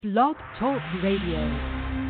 Blog Talk Radio.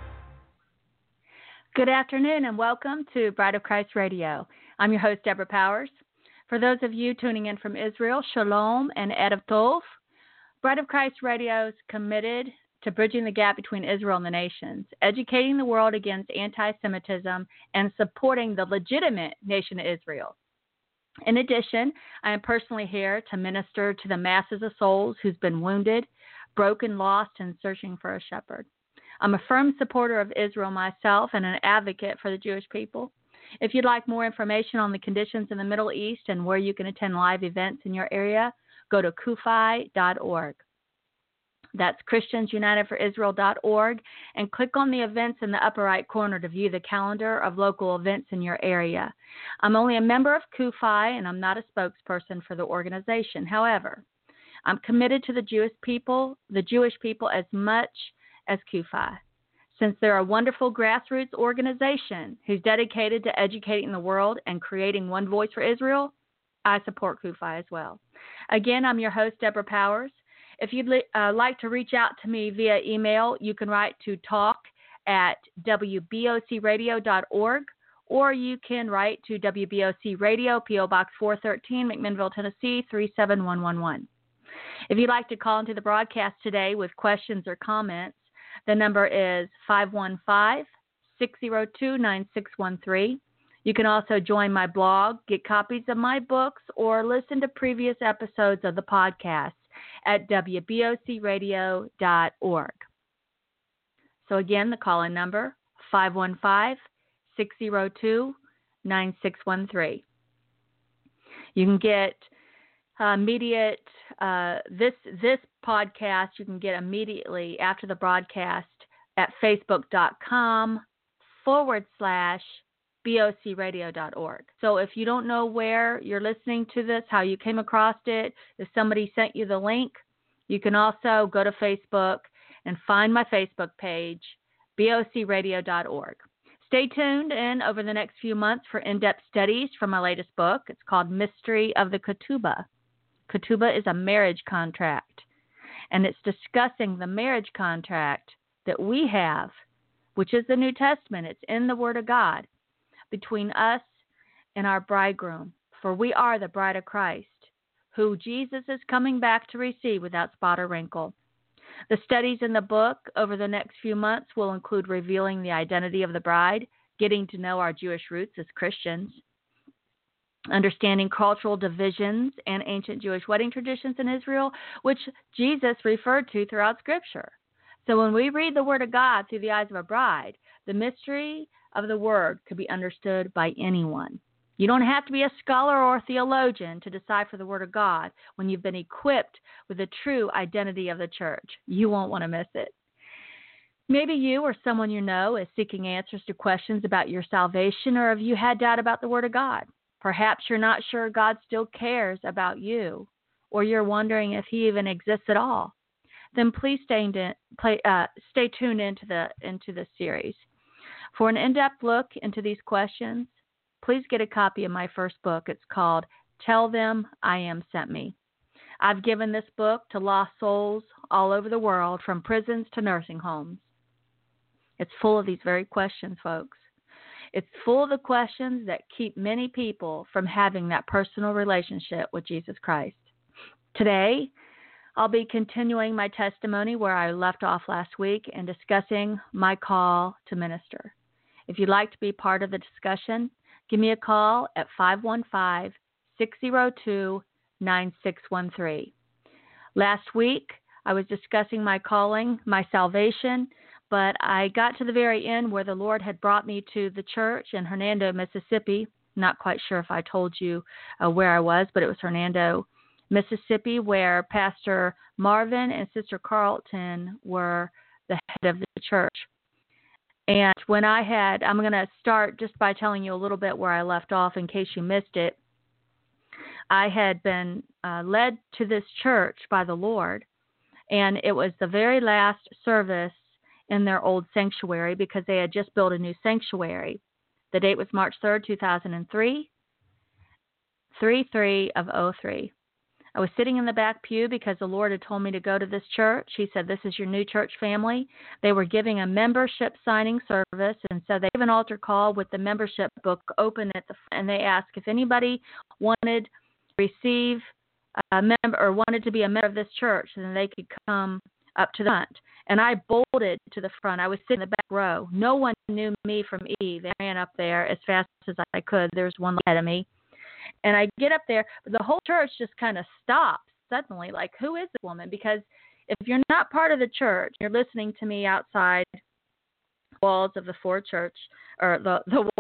Good afternoon and welcome to Bride of Christ Radio. I'm your host, Deborah Powers. For those of you tuning in from Israel, Shalom and Erev Tov. Bride of Christ Radio is committed to bridging the gap between Israel and the nations, educating the world against anti-Semitism, and supporting the legitimate nation of Israel. In addition, I am personally here to minister to the masses of souls who's been wounded, broken, lost, and searching for a shepherd. I'm a firm supporter of Israel myself and an advocate for the Jewish people. If you'd like more information on the conditions in the Middle East and where you can attend live events in your area, go to kufi.org. That's ChristiansUnitedForIsrael.org, and click on the events in the upper right corner to view the calendar of local events in your area. I'm only a member of CUFI, and I'm not a spokesperson for the organization. However, I'm committed to the Jewish people as much as CUFI. Since they're a wonderful grassroots organization who's dedicated to educating the world and creating one voice for Israel, I support CUFI as well. Again, I'm your host, Deborah Powers. If you'd like to reach out to me via email, you can write to talk@wbocradio.org, or you can write to WBOC Radio, P.O. Box 413, McMinnville, Tennessee, 37111. If you'd like to call into the broadcast today with questions or comments, the number is 515-602-9613. You can also join my blog, get copies of my books, or listen to previous episodes of the podcast at wbocradio.org. So again, the call-in number, 515-602-9613. You can get immediate, this podcast you can get immediately after the broadcast at facebook.com/bocradio.org. So if you don't know where you're listening to this, how you came across it, if somebody sent you the link, you can also go to Facebook and find my Facebook page, bocradio.org. Stay tuned in over the next few months for in-depth studies from my latest book. It's called Mystery of the Ketubah. Ketubah is a marriage contract, and it's discussing the marriage contract that we have, which is the New Testament. It's in the Word of God, between us and our bridegroom. For we are the bride of Christ, who Jesus is coming back to receive without spot or wrinkle. The studies in the book over the next few months will include revealing the identity of the bride, getting to know our Jewish roots as Christians, understanding cultural divisions and ancient Jewish wedding traditions in Israel, which Jesus referred to throughout Scripture. So when we read the Word of God through the eyes of a bride, the mystery of the Word could be understood by anyone. You don't have to be a scholar or a theologian to decipher the Word of God when you've been equipped with the true identity of the church. You won't want to miss it. Maybe you or someone you know is seeking answers to questions about your salvation, or have you had doubt about the Word of God? Perhaps you're not sure God still cares about you, or you're wondering if He even exists at all. Then please stay tuned into the series. For an in-depth look into these questions, please get a copy of my first book. It's called Tell Them I Am Sent Me. I've given this book to lost souls all over the world, from prisons to nursing homes. It's full of these very questions, folks. It's full of the questions that keep many people from having that personal relationship with Jesus Christ. Today, I'll be continuing my testimony where I left off last week and discussing my call to minister. If you'd like to be part of the discussion, give me a call at 515-602-9613. Last week, I was discussing my calling, my salvation, but I got to the very end where the Lord had brought me to the church in Hernando, Mississippi. Not quite sure if I told you where I was, but it was Hernando, Mississippi, where Pastor Marvin and Sister Carlton were the head of the church. And when I'm going to start just by telling you a little bit where I left off in case you missed it. I had been led to this church by the Lord, and it was the very last service in their old sanctuary because they had just built a new sanctuary. The date was March 3rd, 2003, 3/3 of 03. I was sitting in the back pew because the Lord had told me to go to this church. He said, this is your new church family. They were giving a membership signing service, and so they gave an altar call with the membership book open at the front, and they asked if anybody wanted to receive a member or wanted to be a member of this church, then they could come up to the front. And I bolted to the front. I was sitting in the back row. No one knew me from Eve. I ran up there as fast as I could. There was one ahead of me. And I get up there, but the whole church just kind of stops suddenly, like, who is this woman? Because if you're not part of the church, you're listening to me outside the walls of the four church, or the four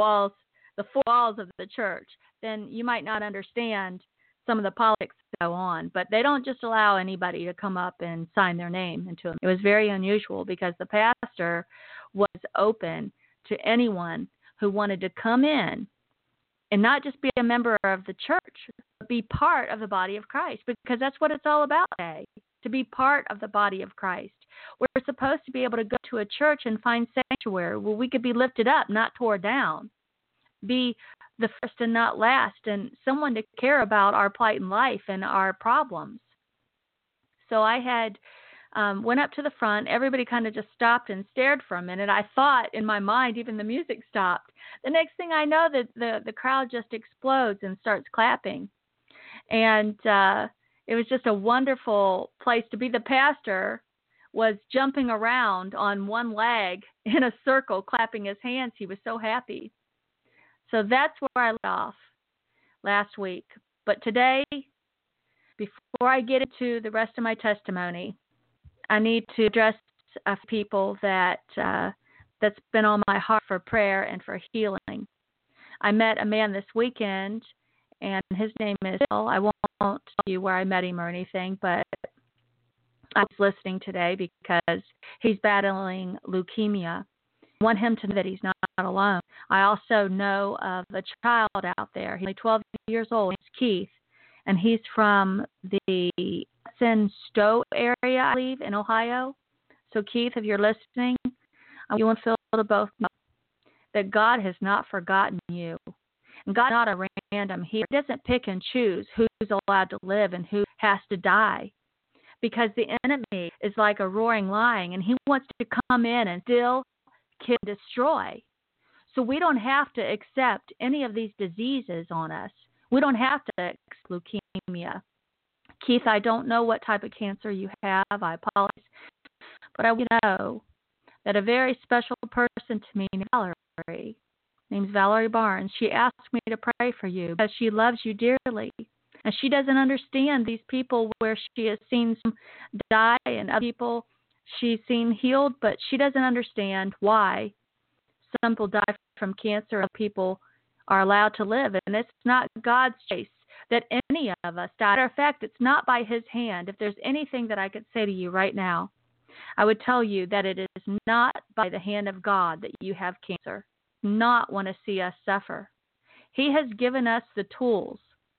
walls of the church, then you might not understand some of the politics that go on. But they don't just allow anybody to come up and sign their name into them. It was very unusual because the pastor was open to anyone who wanted to come in and not just be a member of the church, but be part of the body of Christ, because that's what it's all about today, to be part of the body of Christ. We're supposed to be able to go to a church and find sanctuary where we could be lifted up, not tore down, be the first and not last, and someone to care about our plight in life and our problems. So I had went up to the front. Everybody kind of just stopped and stared for a minute. I thought in my mind, even the music stopped. The next thing I know, the crowd just explodes and starts clapping. And it was just a wonderful place to be. The pastor was jumping around on one leg in a circle, clapping his hands. He was so happy. So that's where I left off last week. But today, before I get into the rest of my testimony, I need to address people that's been on my heart for prayer and for healing. I met a man this weekend, and his name is Bill. I won't tell you where I met him or anything, but I was listening today because he's battling leukemia. I want him to know that he's not alone. I also know of a child out there. He's only 12 years old. He's Keith, and he's from the Hudson Stowe area, I believe, in Ohio. So, Keith, if you're listening, I want you and Phil to both know that God has not forgotten you. And God is not a random healer. He doesn't pick and choose who's allowed to live and who has to die, because the enemy is like a roaring lion, and he wants to come in and steal, kill, and destroy. So we don't have to accept any of these diseases on us. We don't have to accept leukemia. Keith, I don't know what type of cancer you have. I apologize. But I want you to know that a very special person to me named Valerie, named Valerie Barnes, she asked me to pray for you because she loves you dearly. And she doesn't understand these people where she has seen some die and other people she's seen healed, but she doesn't understand why some people die from cancer and other people are allowed to live. And it's not God's choice that any of us die. Matter of fact, it's not by his hand. If there's anything that I could say to you right now, I would tell you that it is not by the hand of God that you have cancer. Not want to see us suffer. He has given us the tools,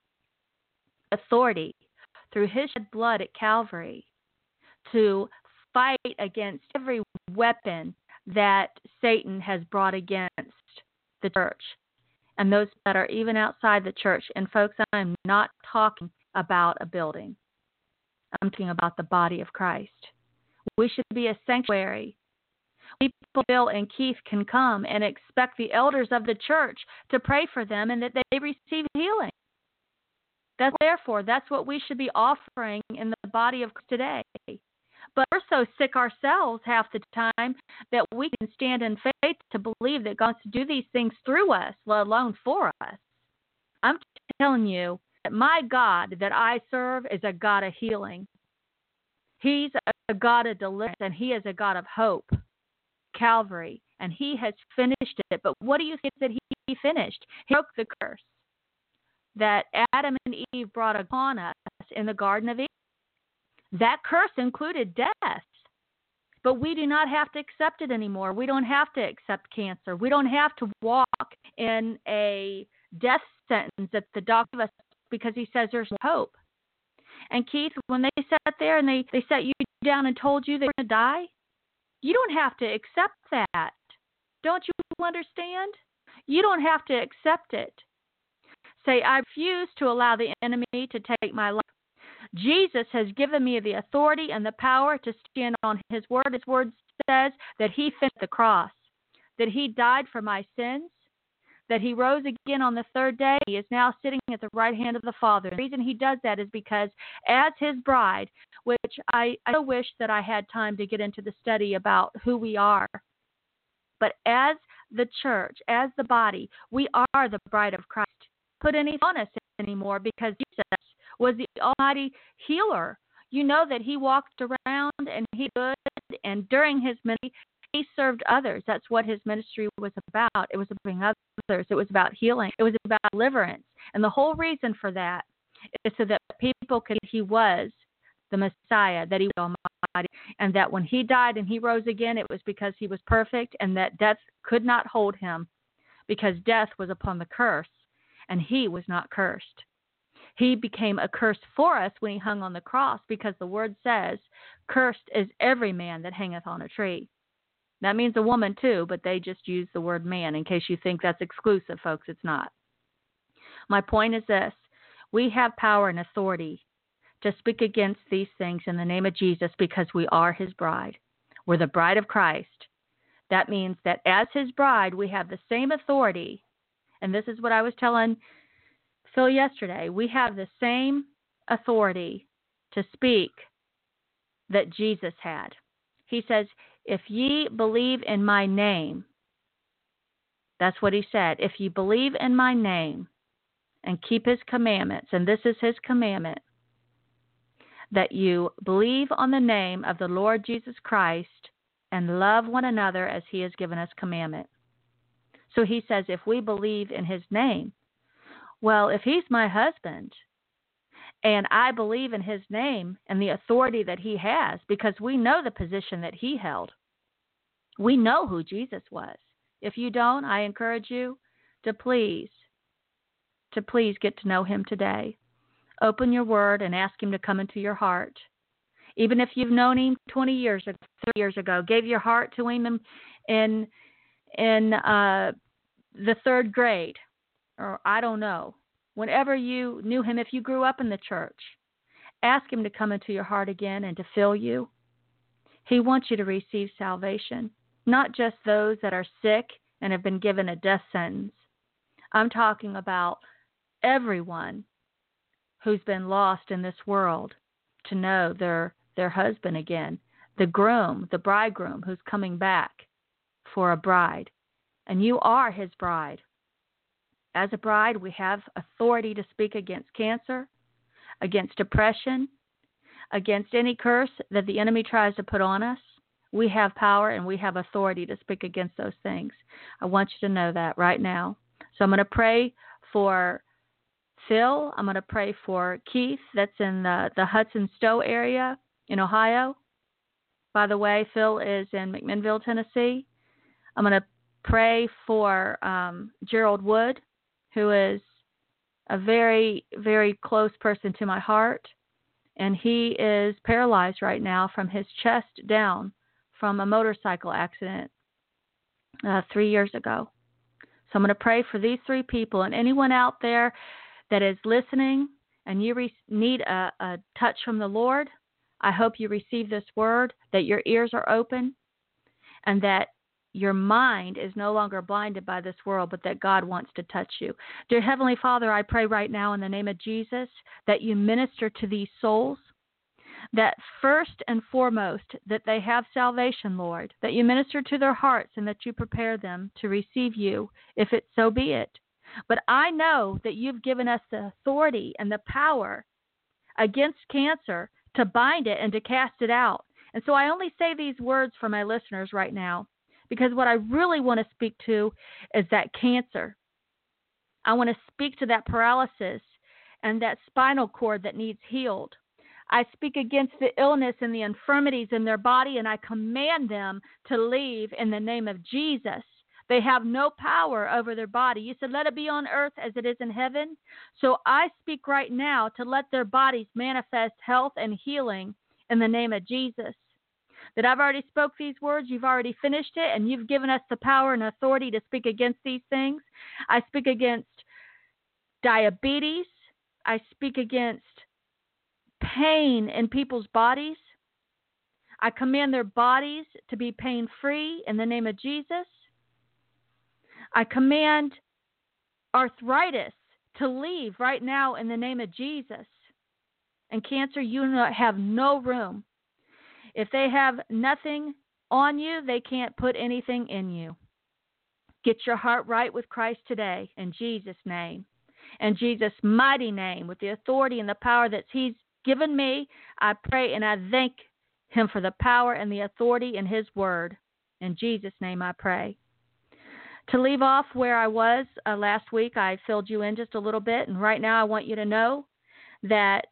authority, through his shed blood at Calvary to fight against every weapon that Satan has brought against the church and those that are even outside the church. And folks, I'm not talking about a building. I'm talking about the body of Christ. We should be a sanctuary. People, Bill and Keith, can come and expect the elders of the church to pray for them and that they receive healing. That's what we should be offering in the body of Christ today. But we're so sick ourselves half the time that we can stand in faith to believe that God wants to do these things through us, let alone for us. I'm telling you that my God that I serve is a God of healing. He's a God of deliverance, and he is a God of hope, Calvary, and he has finished it. But what do you think that he finished? He broke the curse that Adam and Eve brought upon us in the Garden of Eden. That curse included death. But we do not have to accept it anymore. We don't have to accept cancer. We don't have to walk in a death sentence that the doctor gave us because he says there's hope. And Keith, when they sat there and they sat you down and told you they were going to die, you don't have to accept that. Don't you understand? You don't have to accept it. Say, I refuse to allow the enemy to take my life. Jesus has given me the authority and the power to stand on his word. His word says that he finished the cross, that he died for my sins, that he rose again on the third day. He is now sitting at the right hand of the Father. The reason he does that is because as his bride, which I wish that I had time to get into the study about who we are, but as the church, as the body, we are the bride of Christ. Put any on us anymore, because Jesus was the almighty healer. You know that he walked around and he good, and during his ministry, he served others. That's what his ministry was about. It was about others. It was about healing. It was about deliverance. And the whole reason for that is so that people could, he was the Messiah, that he was almighty, and that when he died and he rose again, it was because he was perfect, and that death could not hold him, because death was upon the curse, and he was not cursed. He became a curse for us when he hung on the cross, because the word says, cursed is every man that hangeth on a tree. That means a woman too, but they just use the word man. In case you think that's exclusive, folks, it's not. My point is this: we have power and authority to speak against these things in the name of Jesus, because we are his bride. We're the bride of Christ. That means that as his bride, we have the same authority. And this is what I was telling Phil yesterday. We have the same authority to speak that Jesus had. He says, if ye believe in my name, that's what he said. If ye believe in my name and keep his commandments, and this is his commandment, that you believe on the name of the Lord Jesus Christ and love one another as he has given us commandment. So he says, if we believe in his name, well, if he's my husband and I believe in his name and the authority that he has, because we know the position that he held. We know who Jesus was. If you don't, I encourage you to please get to know him today. Open your word and ask him to come into your heart. Even if you've known him 20 years ago, 30 years ago, gave your heart to him in the third grade, or I don't know, whenever you knew him, if you grew up in the church, ask him to come into your heart again and to fill you. He wants you to receive salvation, not just those that are sick and have been given a death sentence. I'm talking about everyone who's been lost in this world to know their husband again, the groom, the bridegroom who's coming back for a bride. And you are his bride. As a bride, we have authority to speak against cancer, against depression, against any curse that the enemy tries to put on us. We have power and we have authority to speak against those things. I want you to know that right now. So I'm going to pray for Phil. I'm going to pray for Keith. That's in the Hudson Stowe area in Ohio. By the way, Phil is in McMinnville, Tennessee. I'm going to pray for Gerald Wood, who is a very, very close person to my heart. And he is paralyzed right now from his chest down from a motorcycle accident 3 years ago. So I'm going to pray for these three people and anyone out there that is listening and you need a touch from the Lord. I hope you receive this word, that your ears are open, and that your mind is no longer blinded by this world, but that God wants to touch you. Dear Heavenly Father, I pray right now in the name of Jesus that you minister to these souls, that first and foremost, that they have salvation, Lord, that you minister to their hearts and that you prepare them to receive you, if it so be it. But I know that you've given us the authority and the power against cancer to bind it and to cast it out. And so I only say these words for my listeners right now, because what I really want to speak to is that cancer. I want to speak to that paralysis and that spinal cord that needs healed. I speak against the illness and the infirmities in their body, and I command them to leave in the name of Jesus. They have no power over their body. You said, let it be on earth as it is in heaven. So I speak right now to let their bodies manifest health and healing in the name of Jesus. That I've already spoke these words, you've already finished it, and you've given us the power and authority to speak against these things. I speak against diabetes. I speak against pain in people's bodies. I command their bodies to be pain-free in the name of Jesus. I command arthritis to leave right now in the name of Jesus. And cancer, you have no room. If they have nothing on you, they can't put anything in you. Get your heart right with Christ today in Jesus' name. In Jesus' mighty name, with the authority and the power that He's given me, I pray and I thank Him for the power and the authority in His word. In Jesus' name I pray. To leave off where I was last week, I filled you in just a little bit, and right now I want you to know that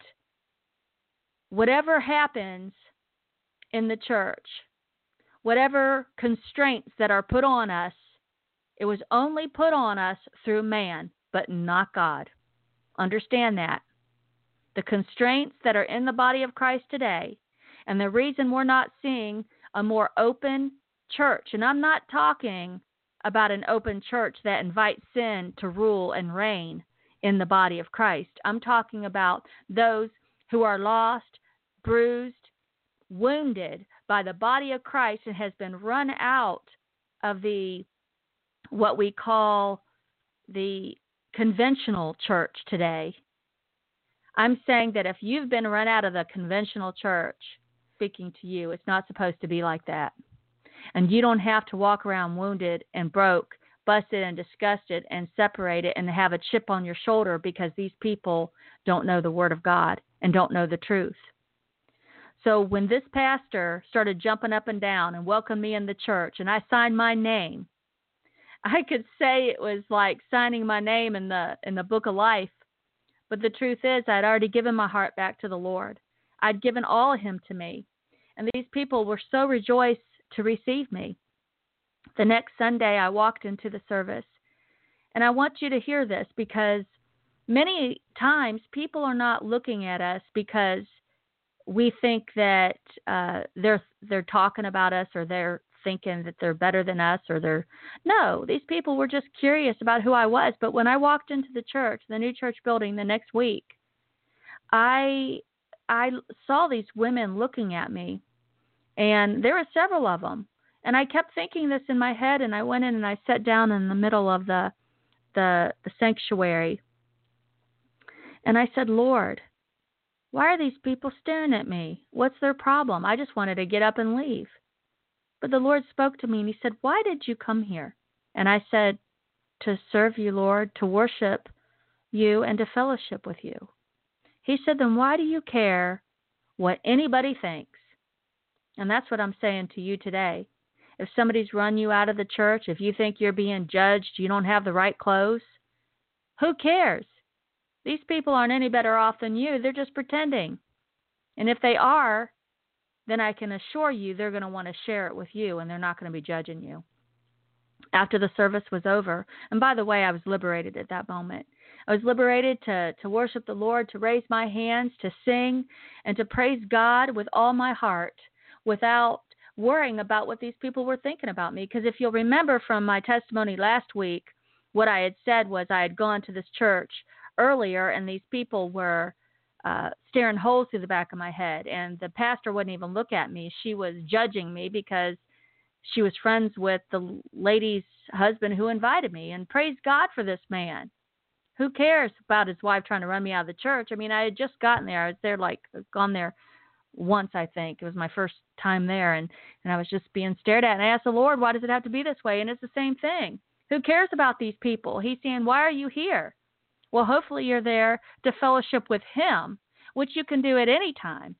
whatever happens in the church, whatever constraints that are put on us, it was only put on us through man, but not God. Understand that. The constraints that are in the body of Christ today, and the reason we're not seeing a more open church, and I'm not talking about an open church that invites sin to rule and reign in the body of Christ. I'm talking about those who are lost, bruised, wounded by the body of Christ and has been run out of what we call the conventional church today. I'm saying that if you've been run out of the conventional church, speaking to you, it's not supposed to be like that. And you don't have to walk around wounded and broke, busted and disgusted and separated and have a chip on your shoulder because these people don't know the Word of God and don't know the truth. So when this pastor started jumping up and down and welcomed me in the church and I signed my name, I could say it was like signing my name in the book of life. But the truth is I'd already given my heart back to the Lord. I'd given all of Him to me. And these people were so rejoiced to receive me. The next Sunday I walked into the service. And I want you to hear this because many times people are not looking at us because we think that they're talking about us or they're thinking that they're better than us no, these people were just curious about who I was. But when I walked into the church, the new church building the next week, I saw these women looking at me, and there were several of them. And I kept thinking this in my head, and I went in and I sat down in the middle of the sanctuary. And I said, Lord, why are these people staring at me? What's their problem? I just wanted to get up and leave. But the Lord spoke to me and He said, why did you come here? And I said, to serve you, Lord, to worship you and to fellowship with you. He said, then why do you care what anybody thinks? And that's what I'm saying to you today. If somebody's run you out of the church, if you think you're being judged, you don't have the right clothes, who cares? These people aren't any better off than you. They're just pretending. And if they are, then I can assure you they're going to want to share it with you, and they're not going to be judging you. After the service was over, and by the way, I was liberated at that moment. I was liberated to worship the Lord, to raise my hands, to sing, and to praise God with all my heart without worrying about what these people were thinking about me. Because if you'll remember from my testimony last week, what I had said was I had gone to this church earlier, and these people were staring holes through the back of my head, and the pastor wouldn't even look at me. She was judging me because she was friends with the lady's husband who invited me, and praise God for this man. Who cares about his wife trying to run me out of the church? I mean, I had just gotten there. I was there gone there once, I think. It was my first time there, and I was just being stared at, and I asked the Lord, why does it have to be this way? And it's the same thing. Who cares about these people? He's saying, why are you here? Well, hopefully you're there to fellowship with Him, which you can do at any time.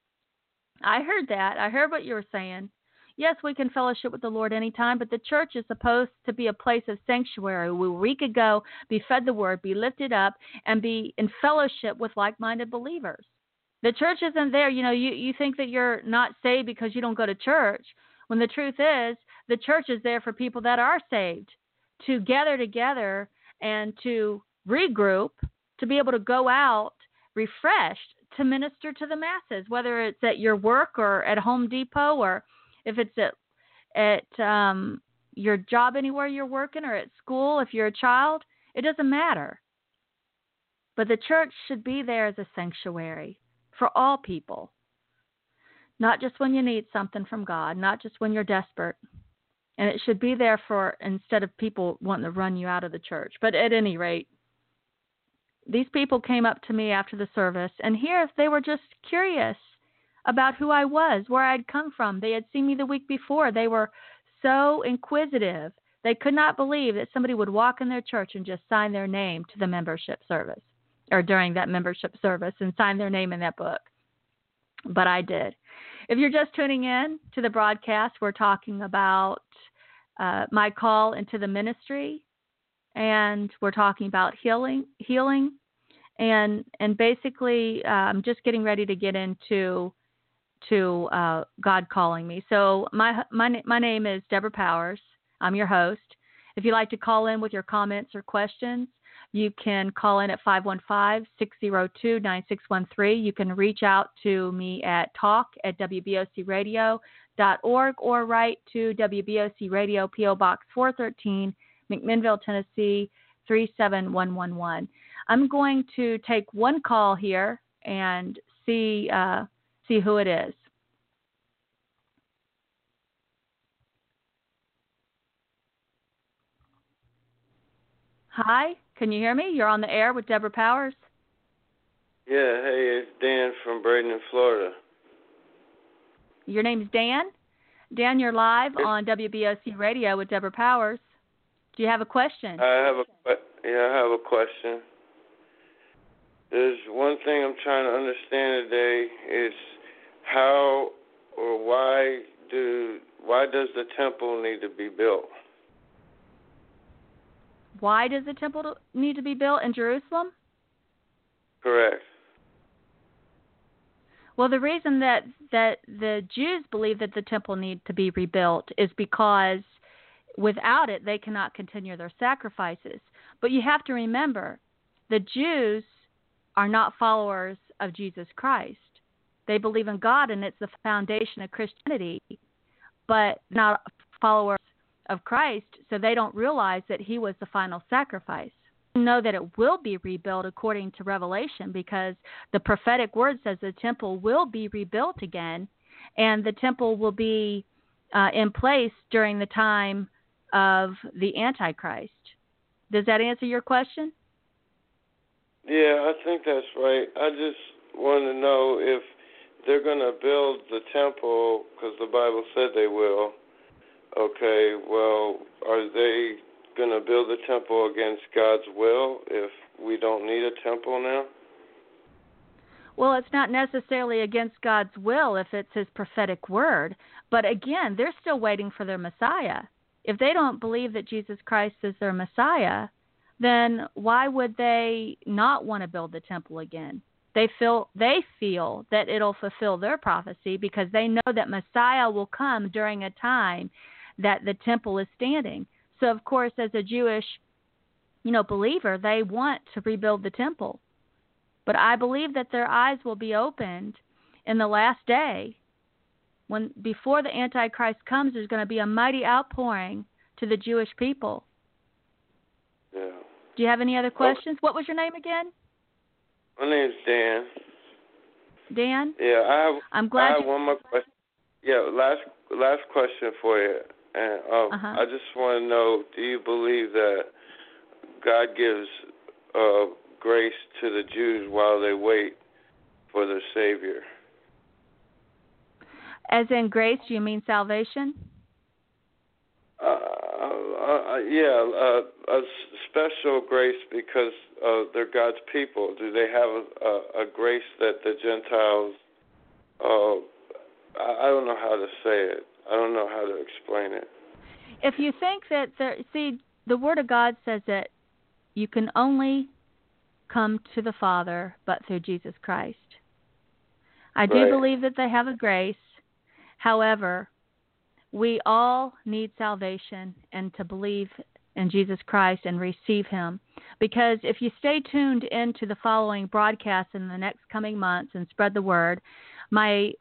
I heard that. I heard what you were saying. Yes, we can fellowship with the Lord anytime, but the church is supposed to be a place of sanctuary where we could go, be fed the Word, be lifted up, and be in fellowship with like-minded believers. The church isn't there. You think that you're not saved because you don't go to church, when the truth is the church is there for people that are saved, to gather together and to regroup, to be able to go out refreshed to minister to the masses, whether it's at your work or at Home Depot, or if it's at your job anywhere you're working, or at school if you're a child. It doesn't matter. But the church should be there as a sanctuary for all people. Not just when you need something from God, not just when you're desperate. And it should be there for, instead of people wanting to run you out of the church. But at any rate, these people came up to me after the service, and here they were just curious about who I was, where I'd come from. They had seen me the week before. They were so inquisitive. They could not believe that somebody would walk in their church and just sign their name to the membership service, or during that membership service, and sign their name in that book. But I did. If you're just tuning in to the broadcast, we're talking about my call into the ministry, and we're talking about healing, and basically I'm just getting ready to get into God calling me. So my name is Deborah Powers. I'm your host. If you'd like to call in with your comments or questions, you can call in at 515-602-9613. You can reach out to me at talk@wbocradio.org or write to WBOC Radio, P.O. Box 413, McMinnville, Tennessee, 37111. I'm going to take one call here and see who it is. Hi, can you hear me? You're on the air with Deborah Powers. Yeah, hey, it's Dan from Bradenton, Florida. Your name's Dan? Dan, you're live on WBOC Radio with Deborah Powers. Do you have a question? I have a question. There's one thing I'm trying to understand today is how or why does the temple need to be built? Why does the temple need to be built in Jerusalem? Correct. Well, the reason that the Jews believe that the temple needs to be rebuilt is because without it, they cannot continue their sacrifices. But you have to remember, the Jews are not followers of Jesus Christ. They believe in God, and it's the foundation of Christianity, but not followers of Christ, so they don't realize that he was the final sacrifice. Know that it will be rebuilt according to Revelation, because the prophetic word says the temple will be rebuilt again, and the temple will be in place during the time of the Antichrist. Does that answer your question? Yeah, I think that's right. I just want to know if they're going to build the temple, because the Bible said they will. Okay, well, are they going to build the temple against God's will if we don't need a temple now? Well, it's not necessarily against God's will if it's his prophetic word. But again, they're still waiting for their Messiah. If they don't believe that Jesus Christ is their Messiah, then why would they not want to build the temple again? They feel that it'll fulfill their prophecy, because they know that Messiah will come during a time that the temple is standing. So, of course, as a Jewish, believer, they want to rebuild the temple. But I believe that their eyes will be opened in the last day, when before the Antichrist comes. There's going to be a mighty outpouring to the Jewish people. Yeah. Do you have any other questions? What was your name again? My name's Dan. Dan? Yeah, I'm glad. I have one more question. Yeah, last question for you. And I just want to know, do you believe that God gives grace to the Jews while they wait for their Savior? As in grace, do you mean salvation? A special grace because they're God's people. Do they have a grace that the Gentiles, I don't know how to say it. I don't know how to explain it. If you think that the Word of God says that you can only come to the Father but through Jesus Christ. I do believe that they have a grace. However, we all need salvation and to believe in Jesus Christ and receive him. Because if you stay tuned into the following broadcasts in the next coming months and spread the word, my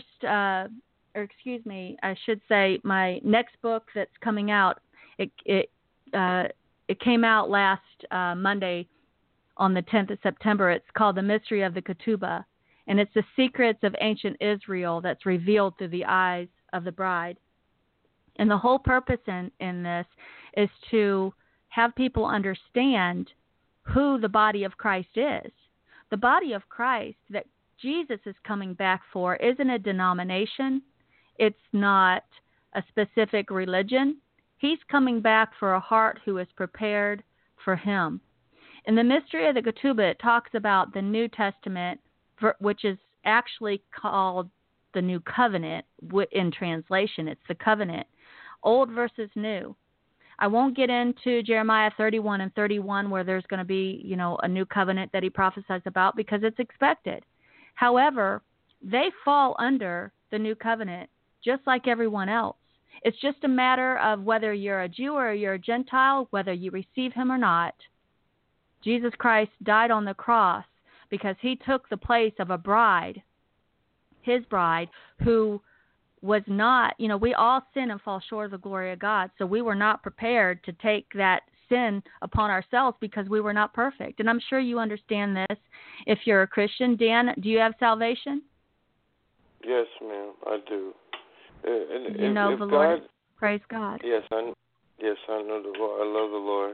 my next book that's coming out, it came out last Monday on the 10th of September. It's called The Mystery of the Ketubah. And it's the secrets of ancient Israel that's revealed through the eyes of the bride. And the whole purpose in this is to have people understand who the body of Christ is. The body of Christ that Jesus is coming back for isn't a denomination. It's not a specific religion. He's coming back for a heart who is prepared for him. In the mystery of the Ketubah, it talks about the New Testament, which is actually called the New Covenant in translation. It's the covenant, old versus new. I won't get into Jeremiah 31 and 31 where there's going to be, a new covenant that he prophesies about because it's expected. However, they fall under the new covenant just like everyone else. It's just a matter of whether you're a Jew or you're a Gentile, whether you receive him or not. Jesus Christ died on the cross because he took the place of a bride, his bride, who was not, we all sin and fall short of the glory of God. So we were not prepared to take that sin upon ourselves because we were not perfect. And I'm sure you understand this if you're a Christian. Dan, do you have salvation? Yes, ma'am, I do. You know the Lord. Praise God. Yes, I know the Lord. I love the Lord.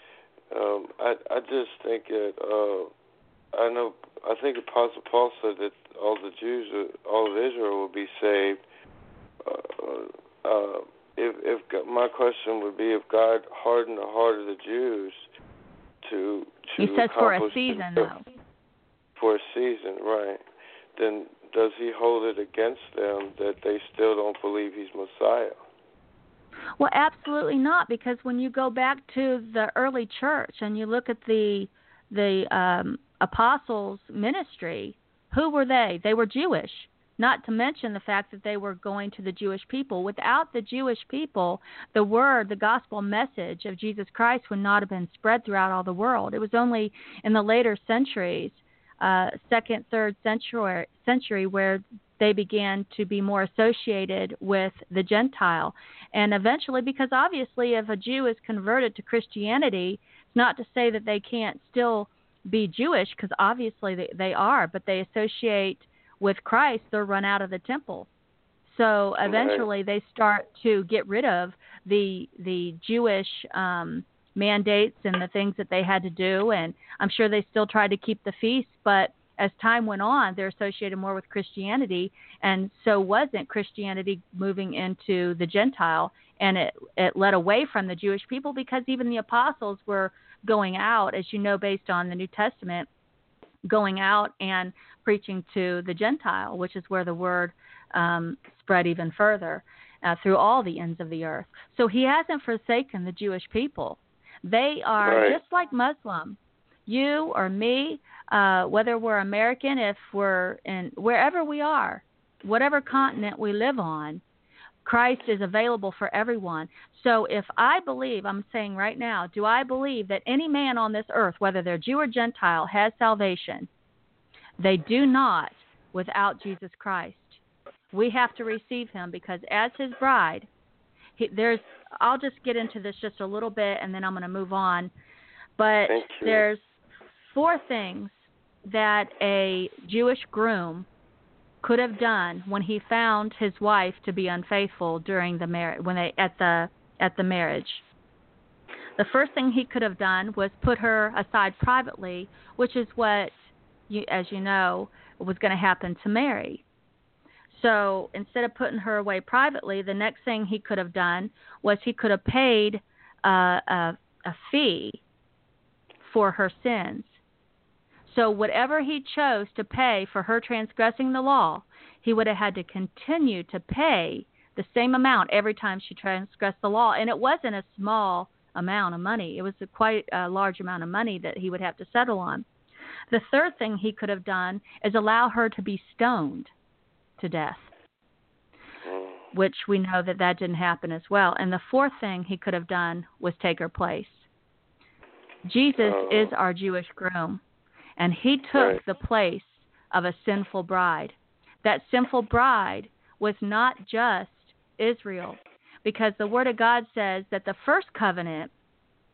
I just think that I think Apostle Paul said that all the Jews, all of Israel will be saved. If my question would be, if God hardened the heart of the Jews to he says for a season, though. For a season, right? Then does he hold it against them that they still don't believe he's Messiah? Well, absolutely not, because when you go back to the early church and you look at the apostles' ministry, who were they? They were Jewish, not to mention the fact that they were going to the Jewish people. Without the Jewish people, the word, the gospel message of Jesus Christ would not have been spread throughout all the world. It was only in the later centuries, second, third century, where they began to be more associated with the Gentile. And eventually, because obviously if a Jew is converted to Christianity, it's not to say that they can't still be Jewish, because obviously they are, but they associate with Christ, they're run out of the temple. So eventually they start to get rid of the Jewish mandates and the things that they had to do. And I'm sure they still tried to keep the feast, but as time went on, they're associated more with Christianity, and so wasn't Christianity moving into the Gentile, and it led away from the Jewish people, because even the apostles were going out, as you know, based on the New Testament, going out and preaching to the Gentile, which is where the word spread even further through all the ends of the earth. So he hasn't forsaken the Jewish people. They are just like Muslim. You or me, whether we're American, if we're in wherever we are, whatever continent we live on, Christ is available for everyone. So if I believe, I'm saying right now, do I believe that any man on this earth, whether they're Jew or Gentile, has salvation? They do not without Jesus Christ. We have to receive him, because as his bride, I'll just get into this just a little bit and then I'm going to move on. But there's 4 things that a Jewish groom could have done when he found his wife to be unfaithful during the marriage, at the marriage. The first thing he could have done was put her aside privately, which is what, as you know, was going to happen to Mary. So instead of putting her away privately, the next thing he could have done was he could have paid a fee for her sins. So whatever he chose to pay for her transgressing the law, he would have had to continue to pay the same amount every time she transgressed the law. And it wasn't a small amount of money. It was quite a large amount of money that he would have to settle on. The third thing he could have done is allow her to be stoned to death, which we know that didn't happen as well. And the fourth thing he could have done was take her place. Jesus is our Jewish groom, and he took the place of a sinful bride. That sinful bride was not just Israel, because the Word of God says that the first covenant,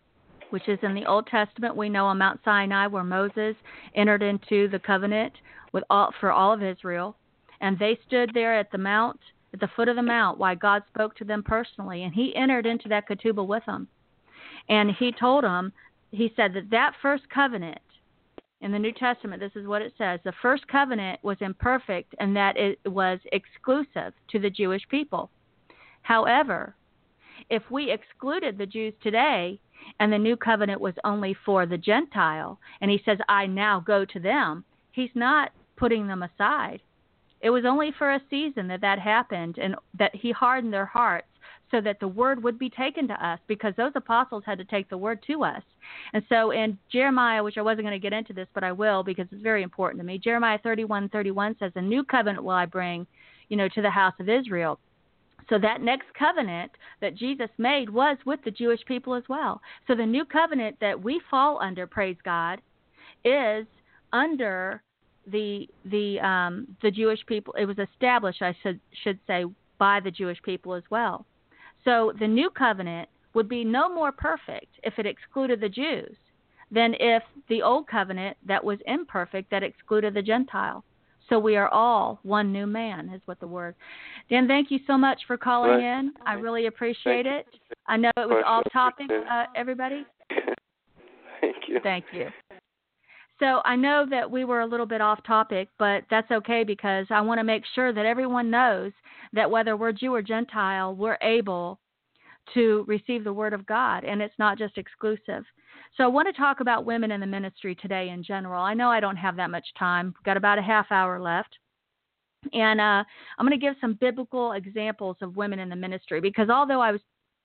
which is in the Old Testament, we know on Mount Sinai where Moses entered into the covenant for all of Israel. And they stood there at the mount, at the foot of the mount, while God spoke to them personally. And he entered into that ketubah with them. And he told them, he said that first covenant in the New Testament, this is what it says, the first covenant was imperfect and that it was exclusive to the Jewish people. However, if we excluded the Jews today and the new covenant was only for the Gentile, and he says, I now go to them, he's not putting them aside. It was only for a season that happened, and that he hardened their hearts so that the word would be taken to us, because those apostles had to take the word to us. And so in Jeremiah, which I wasn't going to get into this, but I will because it's very important to me, Jeremiah 31:31 says, a new covenant will I bring, to the house of Israel. So that next covenant that Jesus made was with the Jewish people as well. So the new covenant that we fall under, praise God, is under the Jewish people. It was established, I should say, by the Jewish people as well. So the new covenant would be no more perfect if it excluded the Jews than if the old covenant that was imperfect that excluded the Gentile. So we are all one new man, is what the word. Dan, thank you so much for calling in. I really appreciate it. I know it was off topic, everybody. Thank you. Thank you. So I know that we were a little bit off topic, but that's okay, because I want to make sure that everyone knows that whether we're Jew or Gentile, we're able to receive the word of God, and it's not just exclusive. So I want to talk about women in the ministry today in general. I know I don't have that much time. We've got about a half hour left. And I'm going to give some biblical examples of women in the ministry, because although I was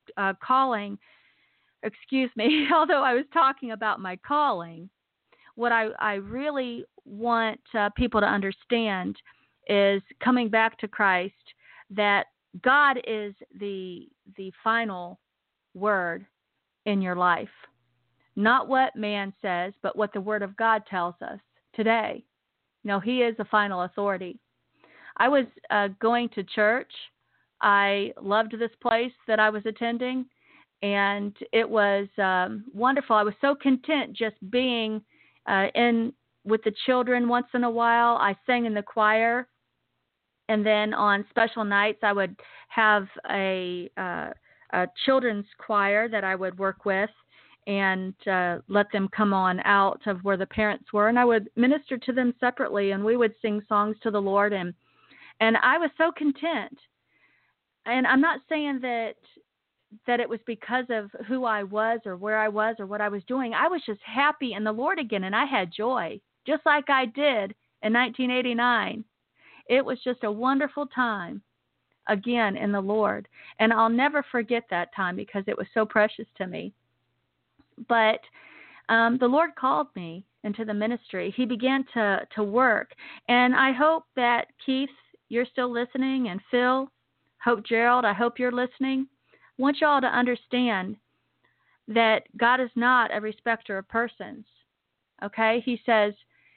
although I was talking about my calling, what I really want people to understand is, coming back to Christ, that God is the final word in your life. Not what man says, but what the Word of God tells us today. He is the final authority. I was going to church. I loved this place that I was attending, and it was wonderful. I was so content just being in with the children once in a while. I sang in the choir, and then on special nights I would have a children's choir that I would work with, and let them come on out of where the parents were, and I would minister to them separately, and we would sing songs to the Lord, and I was so content. And I'm not saying that it was because of who I was or where I was or what I was doing. I was just happy in the Lord again, and I had joy, just like I did in 1989. It was just a wonderful time again in the Lord, and I'll never forget that time because it was so precious to me. But the Lord called me into the ministry. He began to work, and I hope that, Keith, you're still listening, and Phil, Hope Gerald, I hope you're listening. I want y'all to understand that God is not a respecter of persons. Okay? He says,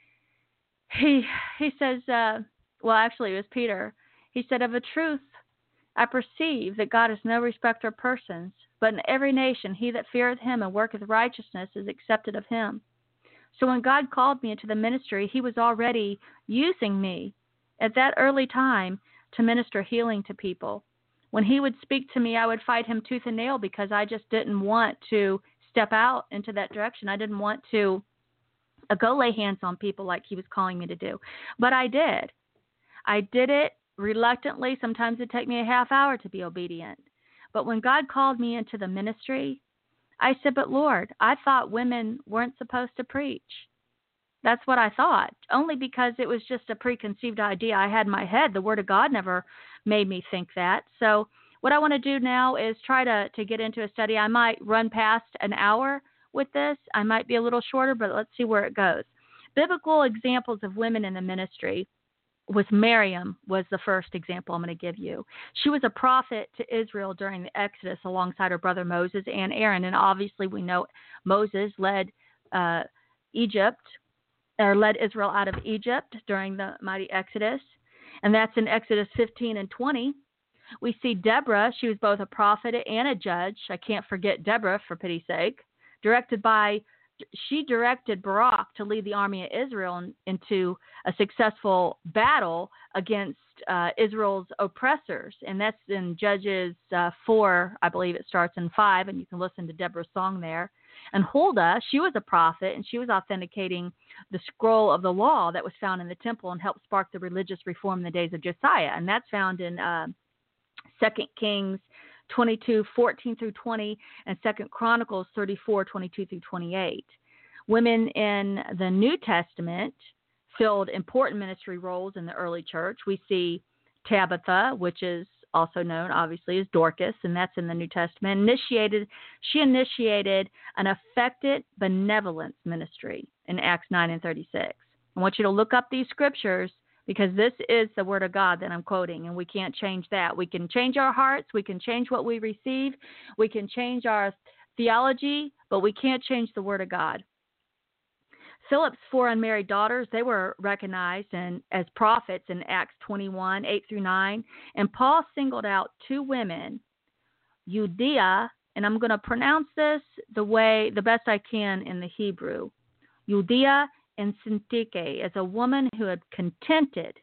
well, actually, it was Peter. He said, of a truth, I perceive that God is no respecter of persons, but in every nation he that feareth him and worketh righteousness is accepted of him. So when God called me into the ministry, he was already using me at that early time to minister healing to people. When he would speak to me, I would fight him tooth and nail because I just didn't want to step out into that direction. I didn't want to go lay hands on people like he was calling me to do. But I did. I did it reluctantly. Sometimes it'd take me a half hour to be obedient. But when God called me into the ministry, I said, but Lord, I thought women weren't supposed to preach. That's what I thought, only because it was just a preconceived idea I had in my head. The Word of God never made me think that. So what I want to do now is try to get into a study. I might run past an hour with this. I might be a little shorter, but let's see where it goes. Biblical examples of women in the ministry. With Miriam was the first example I'm going to give you. She was a prophet to Israel during the Exodus alongside her brother Moses and Aaron. And obviously we know Moses led led Israel out of Egypt during the mighty Exodus. And that's in Exodus 15 and 20. We see Deborah. She was both a prophet and a judge. I can't forget Deborah, for pity's sake. Directed by she directed Barak to lead the army of Israel into a successful battle against Israel's oppressors. And that's in Judges 4, I believe it starts in 5, and you can listen to Deborah's song there. And Huldah, she was a prophet, and she was authenticating the scroll of the law that was found in the temple and helped spark the religious reform in the days of Josiah. And that's found in 2 Kings 22:14 through 20, and 2 Chronicles 34:22 through 28. Women in the New Testament filled important ministry roles in the early church. We see Tabitha, which is also known, obviously, as Dorcas, and that's in the New Testament. She initiated an effective benevolence ministry in Acts 9 and 36. I want you to look up these scriptures, because this is the Word of God that I'm quoting, and we can't change that. We can change our hearts. We can change what we receive. We can change our theology, but we can't change the Word of God. Philip's 4 unmarried daughters, they were recognized as prophets in Acts 21, 8 through 9. And Paul singled out 2 women, Euodia, and I'm going to pronounce this the best I can in the Hebrew, Euodia and Syntyche, as a woman who had contended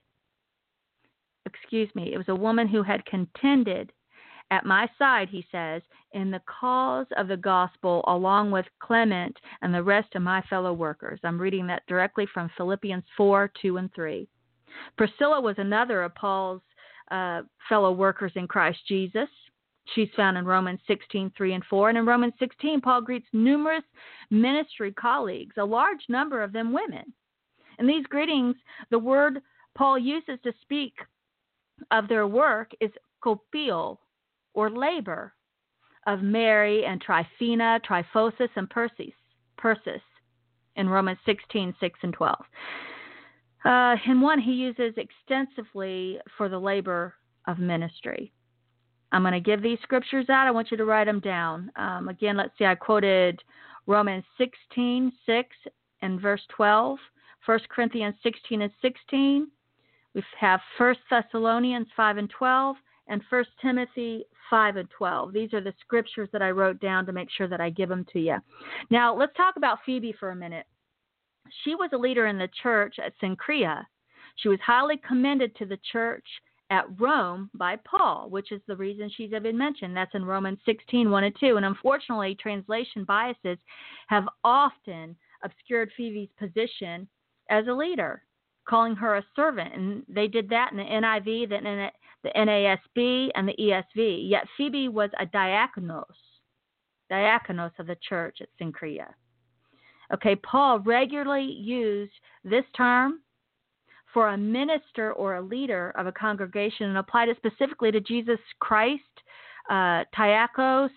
at my side, he says, in the cause of the gospel, along with Clement and the rest of my fellow workers. I'm reading that directly from Philippians 4, 2 and 3. Priscilla was another of Paul's fellow workers in Christ Jesus. She's found in Romans 16, 3 and 4. And in Romans 16, Paul greets numerous ministry colleagues, a large number of them women. In these greetings, the word Paul uses to speak of their work is kopio, or labor, of Mary and Tryphena, Tryphosus, and Persis in Romans 16, 6 and 12. In one, he uses extensively for the labor of ministry. I'm going to give these scriptures out. I want you to write them down. Again, let's see. I quoted Romans 16, 6 and verse 12, 1 Corinthians 16 and 16. We have 1 Thessalonians 5 and 12, and 1 Timothy 5 and 12. These are the scriptures that I wrote down to make sure that I give them to you. Now, let's talk about Phoebe for a minute. She was a leader in the church at Cenchrea. She was highly commended to the church at Rome by Paul, which is the reason she's been mentioned. That's in Romans 16, 1 and 2. And unfortunately, translation biases have often obscured Phoebe's position as a leader, calling her a servant. And they did that in the NIV, the NASB, and the ESV. Yet Phoebe was a diakonos of the church at Cenchrea. Okay, Paul regularly used this term for a minister or a leader of a congregation and applied it specifically to Jesus Christ, Tychicus,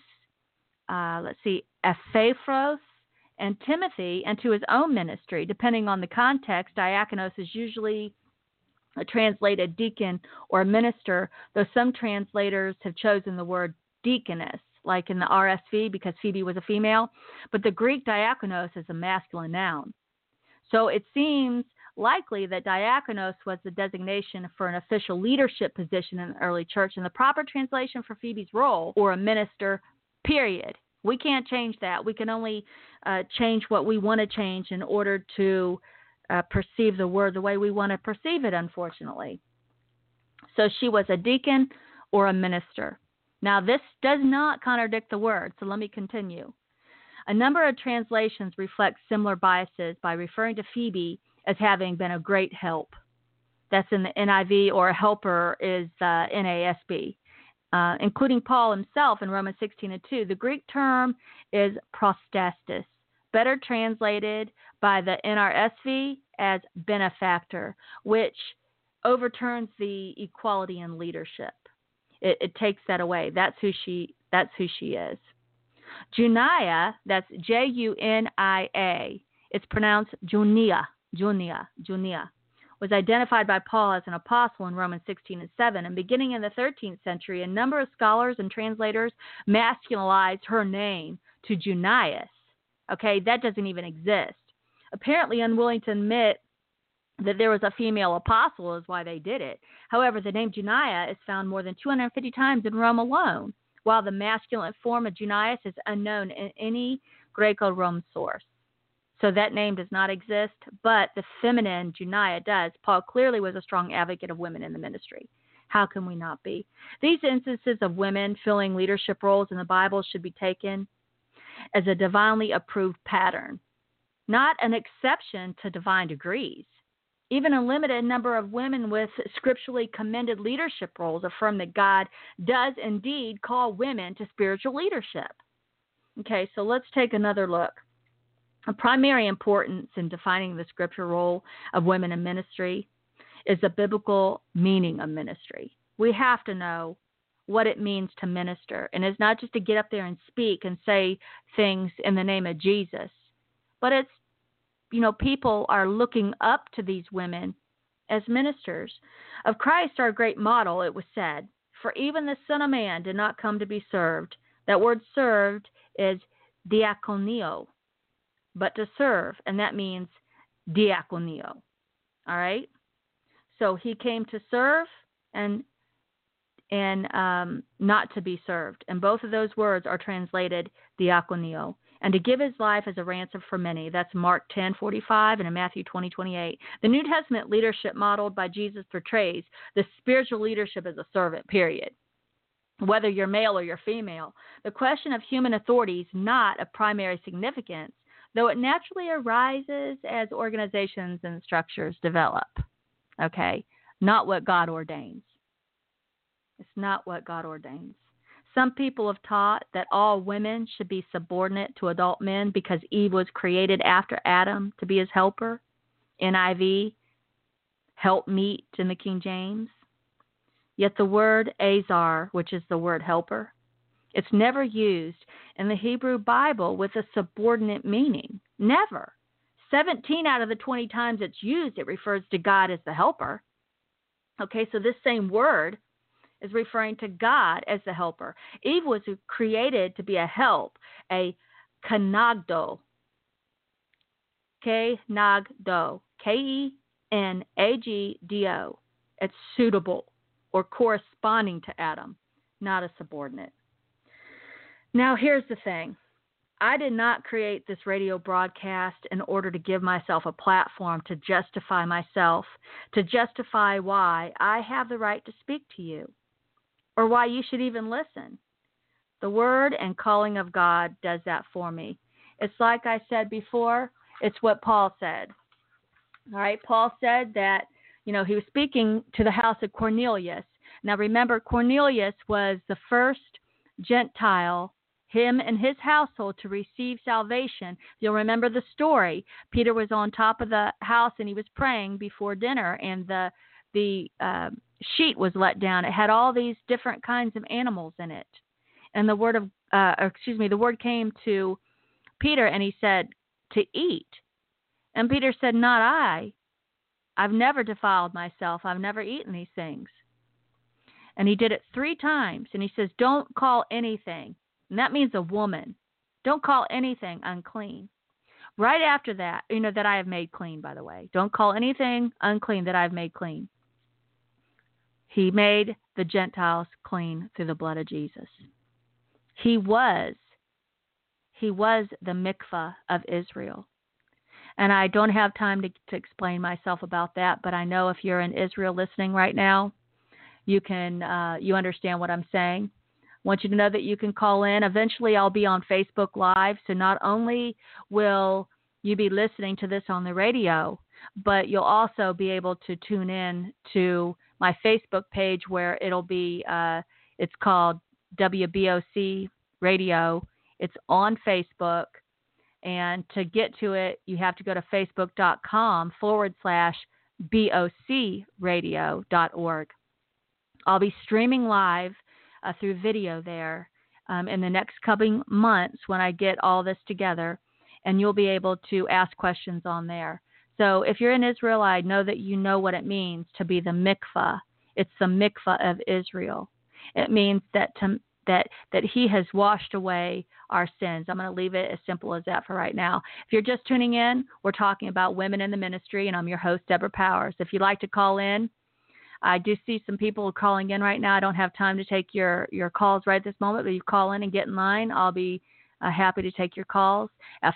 Epaphras, and Timothy, and to his own ministry. Depending on the context, diakonos is usually translated deacon or minister, though some translators have chosen the word deaconess, like in the RSV, because Phoebe was a female. But the Greek diakonos is a masculine noun. So it seems likely that diakonos was the designation for an official leadership position in the early church, and the proper translation for Phoebe's role, or a minister, period. We can't change that. We can only change what we want to change in order to perceive the word the way we want to perceive it, unfortunately. So she was a deacon or a minister. Now, this does not contradict the word, so let me continue. A number of translations reflect similar biases by referring to Phoebe as having been a great help. That's in the NIV, or a helper is NASB. Including Paul himself in Romans 16 and 2. The Greek term is prostastis, better translated by the NRSV as benefactor, which overturns the equality in leadership. It takes that away. That's who she is. Junia, that's Junia. It's pronounced Junia, was identified by Paul as an apostle in Romans 16 and 7. And beginning in the 13th century, a number of scholars and translators masculinized her name to Junias. Okay, that doesn't even exist. Apparently unwilling to admit that there was a female apostle is why they did it. However, the name Junia is found more than 250 times in Rome alone, while the masculine form of Junias is unknown in any Greco-Roman source. So that name does not exist, but the feminine Junia does. Paul clearly was a strong advocate of women in the ministry. How can we not be? These instances of women filling leadership roles in the Bible should be taken as a divinely approved pattern, not an exception to divine degrees. Even a limited number of women with scripturally commended leadership roles affirm that God does indeed call women to spiritual leadership. Okay, so let's take another look. Of primary importance in defining the scripture role of women in ministry is the biblical meaning of ministry. We have to know what it means to minister. And it's not just to get up there and speak and say things in the name of Jesus, but it's, people are looking up to these women as ministers of Christ, our great model. It was said, for even the Son of Man did not come to be served. That word served is diakonio, but to serve, and that means diakonio. All right? So he came to serve and not to be served. And both of those words are translated diakonio. And to give his life as a ransom for many. That's Mark 10:45 and in Matthew 20:28. The New Testament leadership modeled by Jesus portrays the spiritual leadership as a servant, period. Whether you're male or you're female, the question of human authority is not of primary significance, though it naturally arises as organizations and structures develop. Okay? Not what God ordains. It's not what God ordains. Some people have taught that all women should be subordinate to adult men because Eve was created after Adam to be his helper. NIV, helpmeet in the King James. Yet the word azar, which is the word helper, it's never used in the Hebrew Bible with a subordinate meaning. Never. 17 out of the 20 times it's used, it refers to God as the helper. Okay, so this same word is referring to God as the helper. Eve was created to be a help, a kenagdo. Kenagdo. Kenagdo. It's suitable or corresponding to Adam, not a subordinate. Now, here's the thing. I did not create this radio broadcast in order to give myself a platform to justify myself, to justify why I have the right to speak to you, or why you should even listen. The word and calling of God does that for me. It's like I said before, it's what Paul said. All right, Paul said that, he was speaking to the house of Cornelius. Now remember, Cornelius was the first Gentile, him and his household, to receive salvation. You'll remember the story. Peter was on top of the house and he was praying before dinner, and the sheet was let down. It had all these different kinds of animals in it. And the word came to Peter and he said, to eat. And Peter said, not I. I've never defiled myself. I've never eaten these things. And he did it 3 times. And he says, don't call anything. And that means a woman. Don't call anything unclean. Right after that, that I have made clean, by the way. Don't call anything unclean that I have made clean. He made the Gentiles clean through the blood of Jesus. He was the mikvah of Israel. And I don't have time to explain myself about that, but I know if you're in Israel listening right now, you understand what I'm saying. I want you to know that you can call in. Eventually, I'll be on Facebook Live, so not only will you be listening to this on the radio, but you'll also be able to tune in to my Facebook page where it'll be, it's called WBOC Radio. It's on Facebook. And to get to it, you have to go to facebook.com/BOCradio.org. I'll be streaming live through video there in the next coming months when I get all this together, and you'll be able to ask questions on there. So if you're in Israel, I know that you know what it means to be the mikvah. It's the mikvah of Israel. It means that he has washed away our sins. I'm going to leave it as simple as that for right now. If you're just tuning in, we're talking about women in the ministry, and I'm your host, Deborah Powers. If you'd like to call in, I do see some people calling in right now. I don't have time to take your calls right this moment, but you call in and get in line. I'll be Happy to take your calls at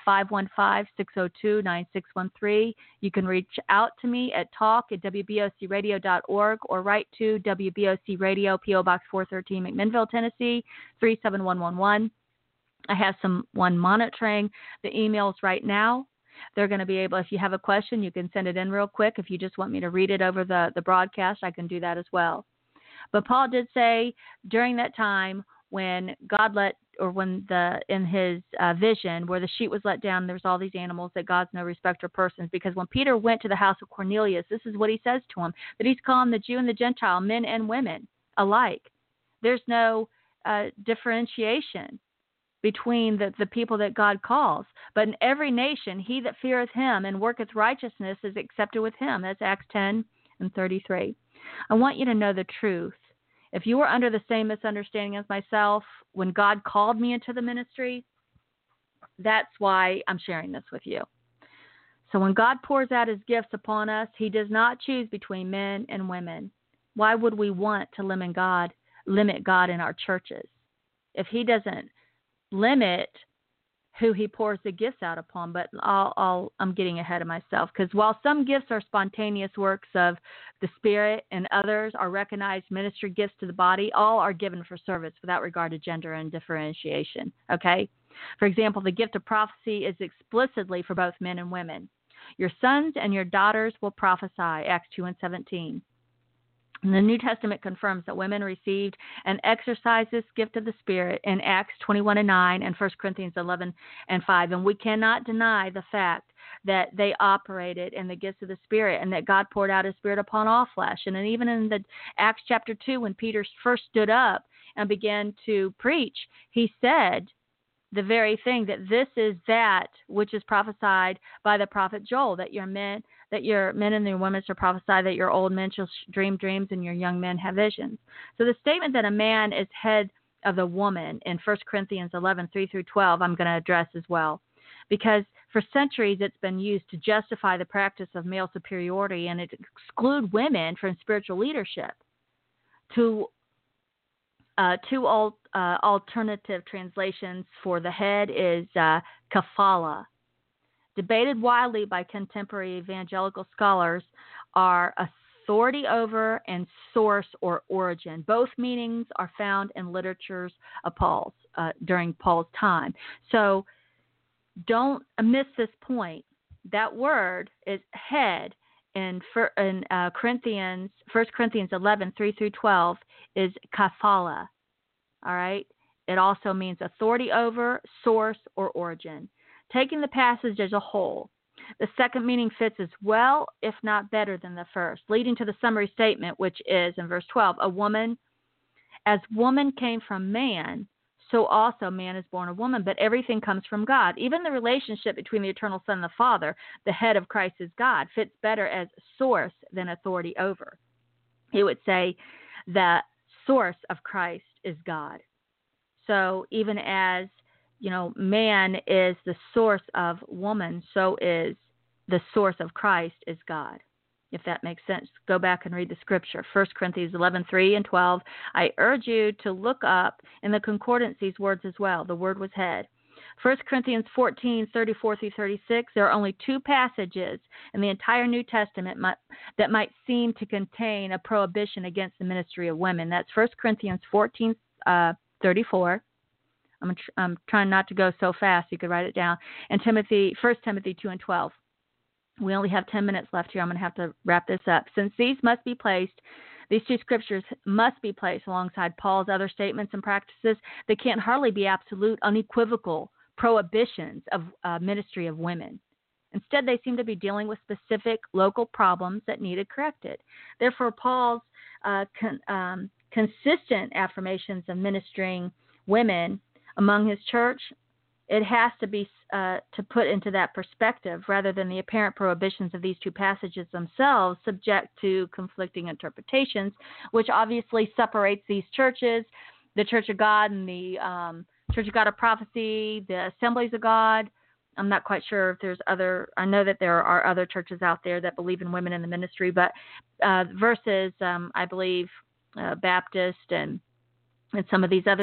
515-602-9613. You can reach out to me at talk@wbocradio.org or write to WBOC Radio, P.O. Box 413, McMinnville, Tennessee, 37111. I have someone monitoring the emails right now. They're going to be able, if you have a question, you can send it in real quick. If you just want me to read it over the broadcast, I can do that as well. But Paul did say during that time when God in his vision where the sheet was let down, there's all these animals, that God's no respecter of persons. Because when Peter went to the house of Cornelius, this is what he says to him, that he's calling the Jew and the Gentile, men and women alike. There's no differentiation between the people that God calls. But in every nation, he that feareth him and worketh righteousness is accepted with him. That's Acts 10:33. I want you to know the truth. If you were under the same misunderstanding as myself when God called me into the ministry, that's why I'm sharing this with you. So when God pours out his gifts upon us, he does not choose between men and women. Why would we want to limit God in our churches? If he doesn't limit who he pours the gifts out upon, but I'm getting ahead of myself, because while some gifts are spontaneous works of the Spirit and others are recognized ministry gifts to the body, all are given for service without regard to gender and differentiation, okay? For example, the gift of prophecy is explicitly for both men and women. Your sons and your daughters will prophesy, Acts 2:17. And the New Testament confirms that women received and exercised this gift of the Spirit in Acts 21:9 and 1 Corinthians 11:5. And we cannot deny the fact that they operated in the gifts of the Spirit and that God poured out his Spirit upon all flesh. And even in the Acts chapter 2, when Peter first stood up and began to preach, he said the very thing, that this is that which is prophesied by the prophet Joel, that your men and your women shall prophesy, that your old men shall dream dreams and your young men have visions. So the statement that a man is head of the woman in 1 Corinthians 11:3-12, I'm going to address as well, because for centuries it's been used to justify the practice of male superiority and it exclude women from spiritual leadership. Two alternative translations for the head is kafala. Debated widely by contemporary evangelical scholars are authority over and source or origin. Both meanings are found in literatures of Paul's during Paul's time. So don't miss this point. That word is head in 1 Corinthians 11:3-12 is kafala. All right? It also means authority over, source, or origin. Taking the passage as a whole, the second meaning fits as well, if not better than the first, leading to the summary statement, which is in verse 12, as woman came from man, so also man is born of woman, but everything comes from God. Even the relationship between the eternal Son and the Father, the head of Christ is God, fits better as source than authority over. It would say the source of Christ is God. So even as, man is the source of woman, so is the source of Christ is God. If that makes sense, go back and read the scripture. 1 Corinthians 11:3-12. I urge you to look up in the concordance these words as well. The word was head. 1 Corinthians 14:34-36. There are only two passages in the entire New Testament that might seem to contain a prohibition against the ministry of women. That's 1 Corinthians 14:34. I'm trying not to go so fast. You could write it down. And 1 Timothy 2:12. We only have 10 minutes left here. I'm going to have to wrap this up. Since these two scriptures must be placed alongside Paul's other statements and practices, they can't hardly be absolute, unequivocal prohibitions of ministry of women. Instead, they seem to be dealing with specific local problems that needed corrected. Therefore, Paul's consistent affirmations of ministering women among his church, it has to be to put into that perspective rather than the apparent prohibitions of these two passages themselves, subject to conflicting interpretations, which obviously separates these churches, the Church of God and the Church of God of Prophecy, the Assemblies of God. I'm not quite sure if there's I know that there are other churches out there that believe in women in the ministry, but versus, I believe, Baptist and some of these other